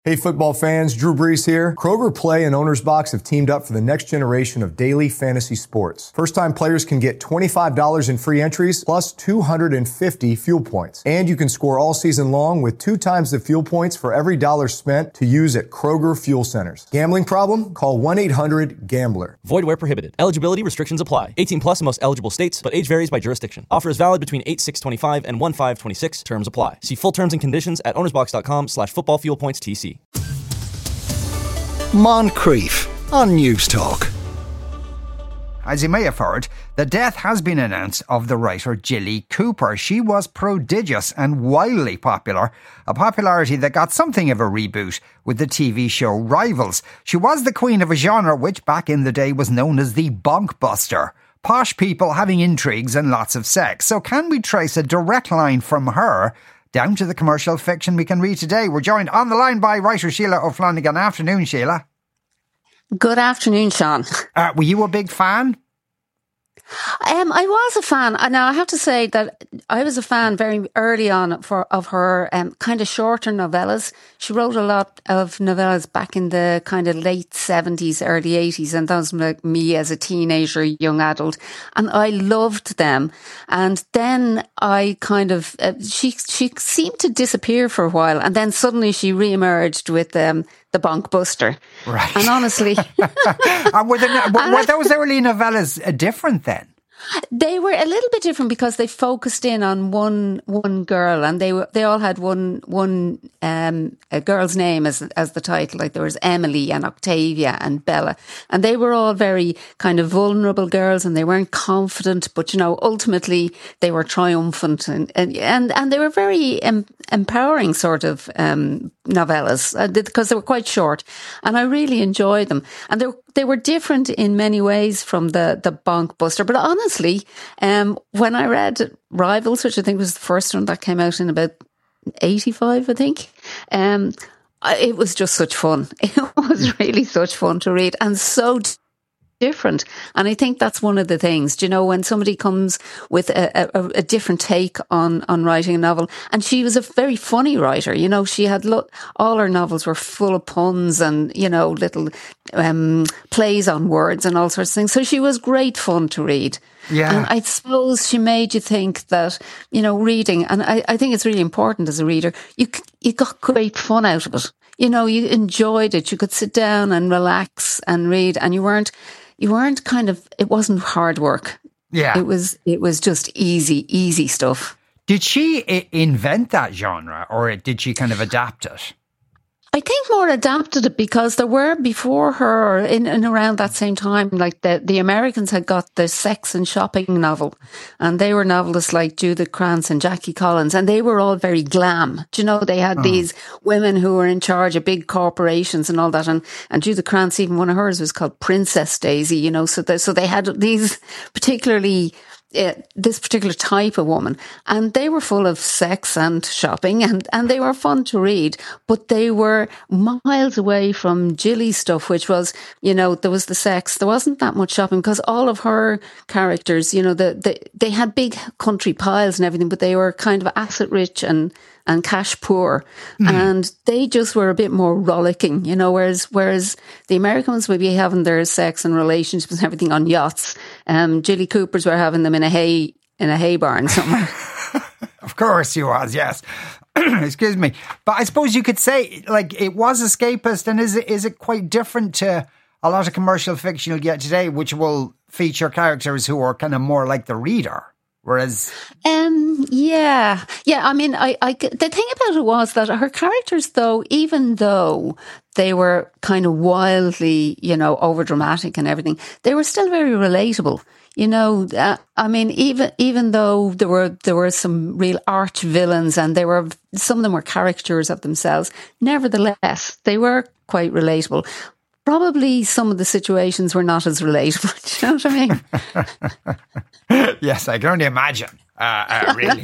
Hey football fans, Drew Brees here. Kroger Play and Owner's Box have teamed up for the next generation of daily fantasy sports. First-time players can get $25 in free entries plus 250 fuel points. And you can score all season long with 2 times the fuel points for every dollar spent to use at Kroger Fuel Centers. Gambling problem? Call 1-800-GAMBLER. Void where prohibited. Eligibility restrictions apply. 18 plus in most eligible states, but age varies by jurisdiction. Offer is valid between 8/6/25 and 1/5/26. Terms apply. See full terms and conditions at ownersbox.com/footballfuelpointstc. Moncrief on News Talk. As you may have heard, the death has been announced of the writer Jilly Cooper. She was prodigious and wildly popular, a popularity that got something of a reboot with the TV show Rivals. She was the queen of a genre which back in the day was known as the bonkbuster. Posh people having intrigues and lots of sex. So can we trace a direct line from her down to the commercial fiction we can read today? We're joined on the line by writer Sheila O'Flanagan. Afternoon, Sheila. Good afternoon, Sean. Were you a big fan? I was a fan. Now, I have to say that I was a fan very early on of her kind of shorter novellas. She wrote a lot of novellas back in the kind of late 70s, early 80s, and that was like me as a teenager, young adult, and I loved them. And then I kind of, she seemed to disappear for a while, and then suddenly she re-emerged with the Bonkbuster. Right. And honestly... And were those early novellas different then? They were a little bit different because they focused in on one girl, and they all had one a girl's name as the title. Like there was Emily and Octavia and Bella, and they were all very kind of vulnerable girls, and they weren't confident, but ultimately they were triumphant, and they were very empowering sort of novellas because they were quite short, and I really enjoyed them, and they were different in many ways from the Bonkbuster. But honestly, when I read Rivals, which I think was the first one that came out in about 85, I think, it was just such fun. It was really such fun to read, and so different. And I think that's one of the things, when somebody comes with a different take on writing a novel. And she was a very funny writer. She had all her novels were full of puns and, little plays on words and all sorts of things. So she was great fun to read. Yeah. And I suppose she made you think that, reading, and I think it's really important as a reader, you got great fun out of it. You enjoyed it. You could sit down and relax and read, and you weren't it wasn't hard work. Yeah. It was just easy stuff. Did she invent that genre, or did she kind of adapt it? I think more adapted it because there were before her in and around that same time, like the Americans had got the sex and shopping novel, and they were novelists like Judith Krantz and Jackie Collins, and they were all very glam. They had these women who were in charge of big corporations and all that, and Judith Krantz, even one of hers was called Princess Daisy, so they had these particularly this particular type of woman, and they were full of sex and shopping, and they were fun to read, but they were miles away from Jilly's stuff, which was, there was the sex, there wasn't that much shopping, because all of her characters, they had big country piles and everything, but they were kind of asset rich and cash poor, and they just were a bit more rollicking, whereas the Americans would be having their sex and relationships and everything on yachts. Jilly Cooper's were having them in a hay barn somewhere. Of course she was, yes. Excuse me. But I suppose you could say, like, it was escapist, and is it quite different to a lot of commercial fiction you'll get today, which will feature characters who are kind of more like the reader? Whereas, yeah. I mean, the thing about it was that her characters, though, even though they were kind of wildly, over dramatic and everything, they were still very relatable. I mean, even though there were some real arch villains, and some of them were caricatures of themselves, nevertheless, they were quite relatable. Probably some of the situations were not as relatable. Do you know what I mean? Yes, I can only imagine. Really.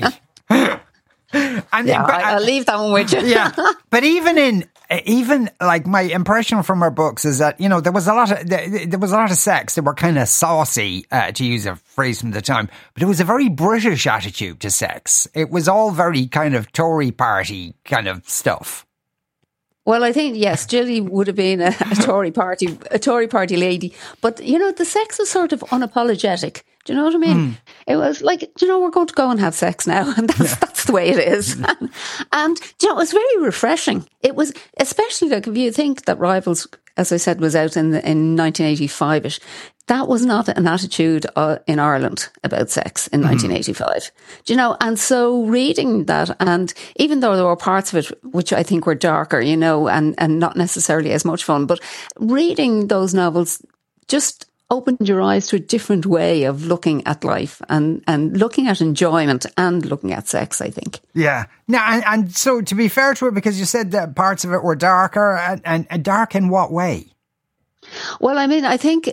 I'll leave that one with you. Yeah, but even like my impression from her books is that there was a lot of sex. They were kind of saucy, to use a phrase from the time, but it was a very British attitude to sex. It was all very kind of Tory party kind of stuff. Well, I think, yes, Jilly would have been a Tory party lady. But, you know, the sex was sort of unapologetic. Do you know what I mean? It was like, you know, we're going to go and have sex now. And that's the way it is. And, you know, it was very refreshing. It was, especially like if you think that Rivals, as I said, was out in 1985-ish. That was not an attitude in Ireland about sex in 1985. Do you know? And so reading that, and even though there were parts of it which I think were darker, you know, and not necessarily as much fun, but reading those novels just opened your eyes to a different way of looking at life and looking at enjoyment and looking at sex, I think. Yeah. Now, and so to be fair to it, because you said that parts of it were darker, and dark in what way? Well, I mean, I think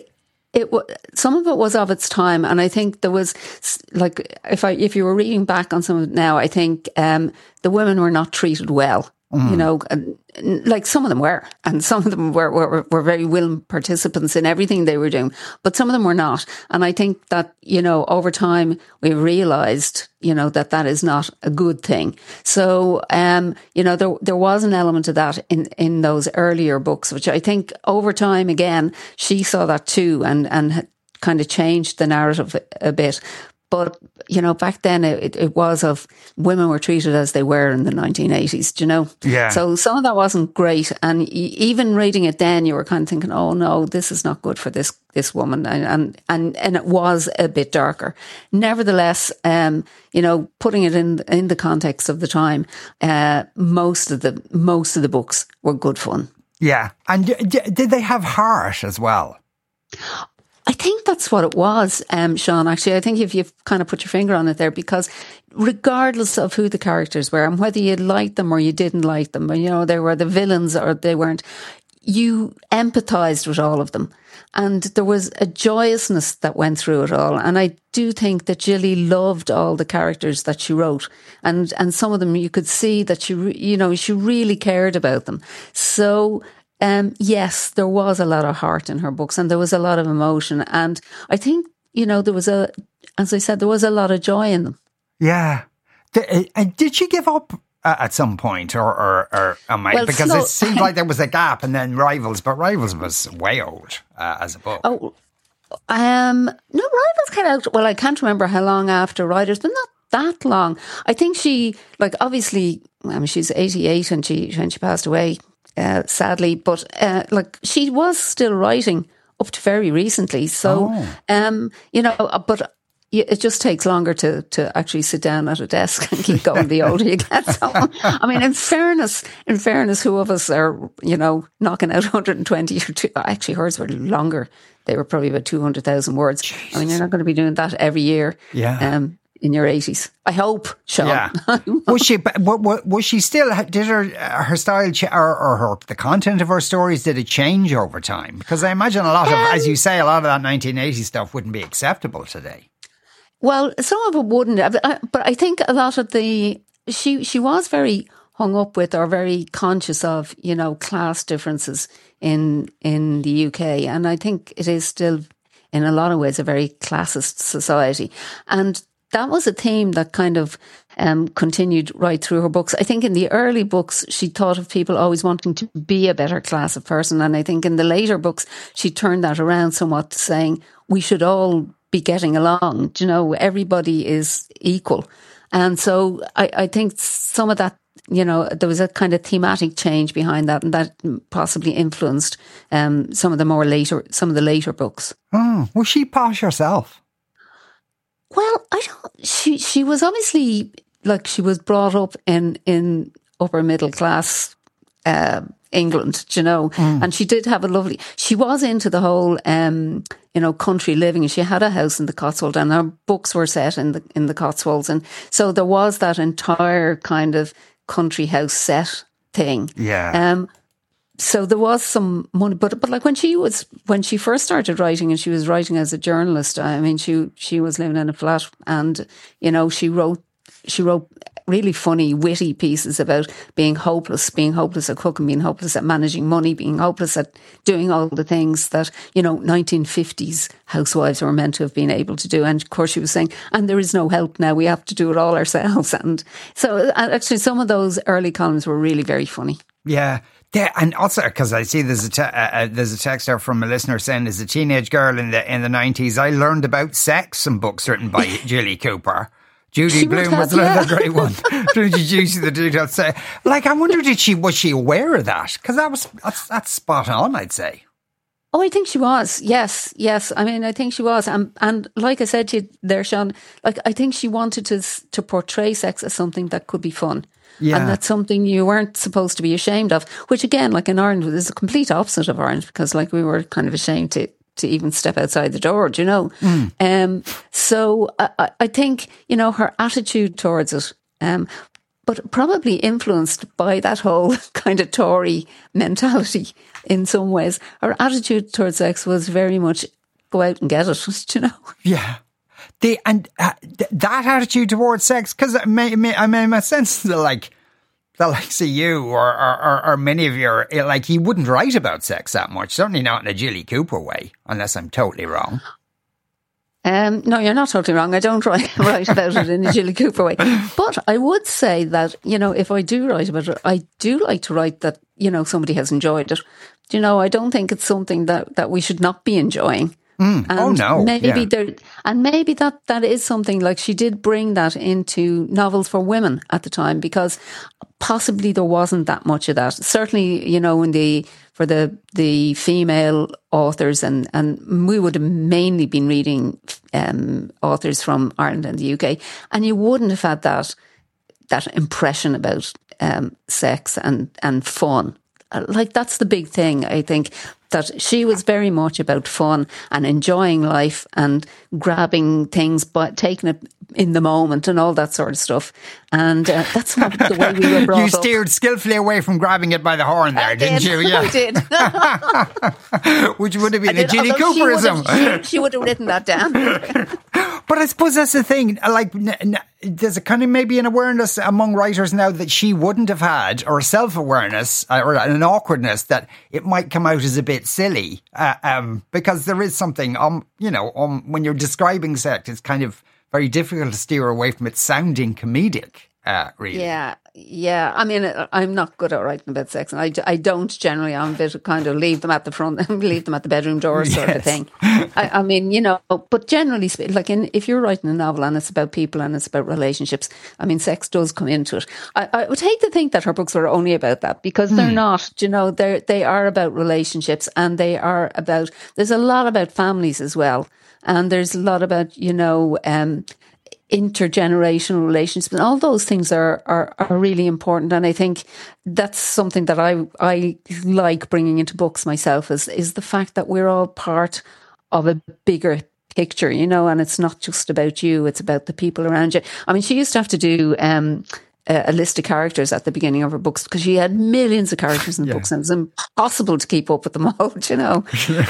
some of it was of its time, and I think there was, like, if you were reading back on some of it now, I think the women were not treated well. You know, like some of them were, and some of them were very willing participants in everything they were doing, but some of them were not. And I think that, you know, over time we realised, you know, that is not a good thing. So, you know, there was an element of that in those earlier books, which I think over time, again, she saw that too, and kind of changed the narrative a bit. But, you know, back then it was of women were treated as they were in the 1980s, do you know? Yeah. So some of that wasn't great. And even reading it then, you were kind of thinking, oh no, this is not good for this woman. And it was a bit darker. Nevertheless, you know, putting it in the context of the time, most of the books were good fun. Yeah. And did they have heart as well? I think that's what it was, Sean, actually. I think if you've kind of put your finger on it there, because regardless of who the characters were and whether you liked them or you didn't like them, you know, they were the villains or they weren't, you empathised with all of them. And there was a joyousness that went through it all. And I do think that Jilly loved all the characters that she wrote. And some of them you could see that she really cared about them. So, yes, there was a lot of heart in her books and there was a lot of emotion. And I think, you know, there was as I said, there was a lot of joy in them. Yeah. Did she give up at some point or am I? Well, because it seemed like there was a gap and then Rivals, but Rivals was way old as a book. Oh, no, Rivals came out, well, I can't remember how long after Riders, but not that long. I think she, like, obviously, I mean, she's 88 and when she passed away, sadly, but like she was still writing up to very recently. So, you know, but it just takes longer to actually sit down at a desk and keep going the older you get. So, I mean, in fairness, who of us are, you know, knocking out 120 or two? Actually, hers were longer. They were probably about 200,000 words. Jeez. I mean, you're not going to be doing that every year. Yeah. In your 80s, I hope, Sean. Yeah. Was she still? Did her style or the content of her stories, did it change over time? Because I imagine a lot of, as you say, a lot of that 1980s stuff wouldn't be acceptable today. Well, some of it wouldn't, but I think a lot of she was very hung up with or very conscious of, you know, class differences in the UK, and I think it is still in a lot of ways a very classist society, and that was a theme that kind of continued right through her books. I think in the early books, she thought of people always wanting to be a better class of person. And I think in the later books, she turned that around somewhat, saying we should all be getting along. You know, everybody is equal. And so I think some of that, you know, there was a kind of thematic change behind that, and that possibly influenced some of the later books. Oh, was she posh herself? Well, she was obviously, like, she was brought up in upper middle class England, you know, and she did have she was into the whole, you know, country living, and she had a house in the Cotswolds, and her books were set in the Cotswolds. And so there was that entire kind of country house set thing. Yeah. So there was some money, but like when she first started writing, and she was writing as a journalist, I mean, she was living in a flat, and, you know, she wrote really funny, witty pieces about being hopeless at cooking, being hopeless at managing money, being hopeless at doing all the things that, you know, 1950s housewives were meant to have been able to do. And of course she was saying, and there is no help now, we have to do it all ourselves. And so actually some of those early columns were really very funny. Yeah. Yeah, and also because I see there's a text there from a listener saying, as a teenage girl in the 90s, I learned about sex, some books written by Jilly Cooper. Judy Bloom was another great one to introduce you to the details. Like, I wonder, was she aware of that? Because that's spot on, I'd say. Oh, I think she was. Yes. I mean, I think she was. And like I said to you there, Sean, like, I think she wanted to portray sex as something that could be fun. Yeah. And that's something you weren't supposed to be ashamed of, which again, like in Ireland, is a complete opposite of Ireland, because like we were kind of ashamed to even step outside the door, do you know? So I think, you know, her attitude towards it, but probably influenced by that whole kind of Tory mentality in some ways. Her attitude towards sex was very much go out and get it, do you know? Yeah. That attitude towards sex, because I mean, my sense that like the likes of you or many of your, like, he wouldn't write about sex that much, certainly not in a Jilly Cooper way, unless I'm totally wrong. No, you're not totally wrong. I don't write about it in a Jilly Cooper way. But I would say that, you know, if I do write about it, I do like to write that, you know, somebody has enjoyed it. You know, I don't think it's something that we should not be enjoying. Maybe that is something, like, she did bring that into novels for women at the time, because possibly there wasn't that much of that. Certainly, you know, for the female authors, and we would have mainly been reading authors from Ireland and the UK, and you wouldn't have had that impression about sex and fun. Like, that's the big thing, I think, that she was very much about fun and enjoying life and grabbing things, but taking it in the moment and all that sort of stuff. And that's not the way we were brought up. You steered skillfully away from grabbing it by the horn there, didn't you? Yeah. I did. Which would have been a Jilly Cooperism. She would have written that down. But I suppose that's the thing. Like, there's a kind of maybe an awareness among writers now that she wouldn't have had, or self-awareness, or an awkwardness that it might come out as a bit silly, because there is something, when you're describing sex, it's kind of very difficult to steer away from it sounding comedic, really. Yeah. I mean, I'm not good at writing about sex, and I don't generally. I'm a bit of kind of leave them at the front, leave them at the bedroom door sort of thing. I mean, you know, but generally, like, if you're writing a novel and it's about people and it's about relationships, I mean, sex does come into it. I would hate to think that her books were only about that, because they're not. You know, they are about relationships, and they are about. There's a lot about families as well, and there's a lot about, you know, intergenerational relationships, and all those things are really important. And I think that's something that I like bringing into books myself, is the fact that we're all part of a bigger picture, you know, and it's not just about you, it's about the people around you. I mean, she used to have to do a list of characters at the beginning of her books, because she had millions of characters in the books, and it's impossible to keep up with them all, you know.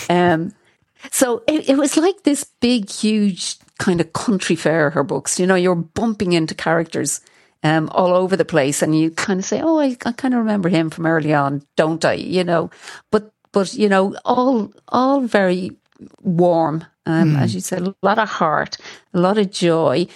So it was like this big, huge kind of country fair, her books. You know, you're bumping into characters all over the place, and you kind of say, oh, I kind of remember him from early on, don't I? You know, but you know, all very warm. As you said, a lot of heart, a lot of joy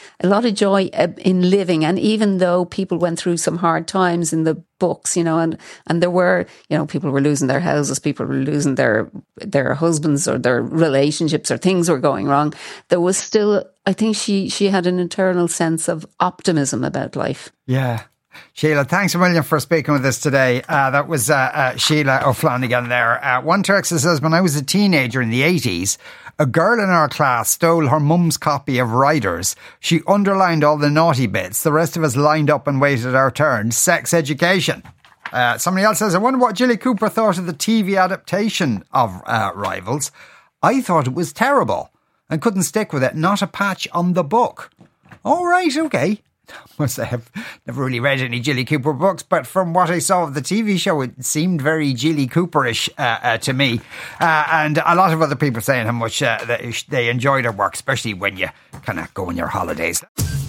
in living. And even though people went through some hard times in the books, you know, and there were, you know, people were losing their houses, people were losing their husbands, or their relationships, or things were going wrong, there was still, I think she had an internal sense of optimism about life. Yeah. Sheila, thanks a million for speaking with us today. That was Sheila O'Flanagan there. One texter says, when I was a teenager in the 80s, a girl in our class stole her mum's copy of Riders. She underlined all the naughty bits. The rest of us lined up and waited our turn. Sex education. Somebody else says, I wonder what Jilly Cooper thought of the TV adaptation of Rivals. I thought it was terrible and couldn't stick with it. Not a patch on the book. All right, okay. Must say, I've never really read any Jilly Cooper books, but from what I saw of the TV show, it seemed very Jilly Cooperish to me. And a lot of other people saying how much they enjoyed her work, especially when you kind of go on your holidays.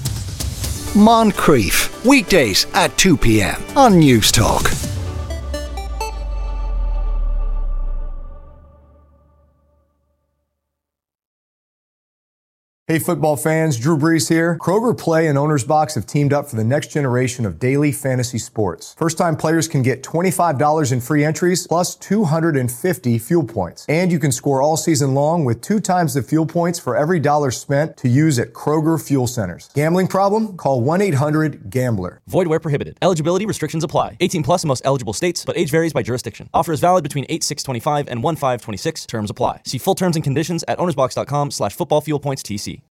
Moncrief, weekdays at 2 p.m. on News Talk. Hey football fans, Drew Brees here. Kroger Play and Owner's Box have teamed up for the next generation of daily fantasy sports. First-time players can get $25 in free entries plus 250 fuel points. And you can score all season long with 2 times the fuel points for every dollar spent to use at Kroger Fuel Centers. Gambling problem? Call 1-800-GAMBLER. Void where prohibited. Eligibility restrictions apply. 18 plus in most eligible states, but age varies by jurisdiction. Offer is valid between 8/6/25 and 1/5/26. Terms apply. See full terms and conditions at ownersbox.com/footballfuelpointstc.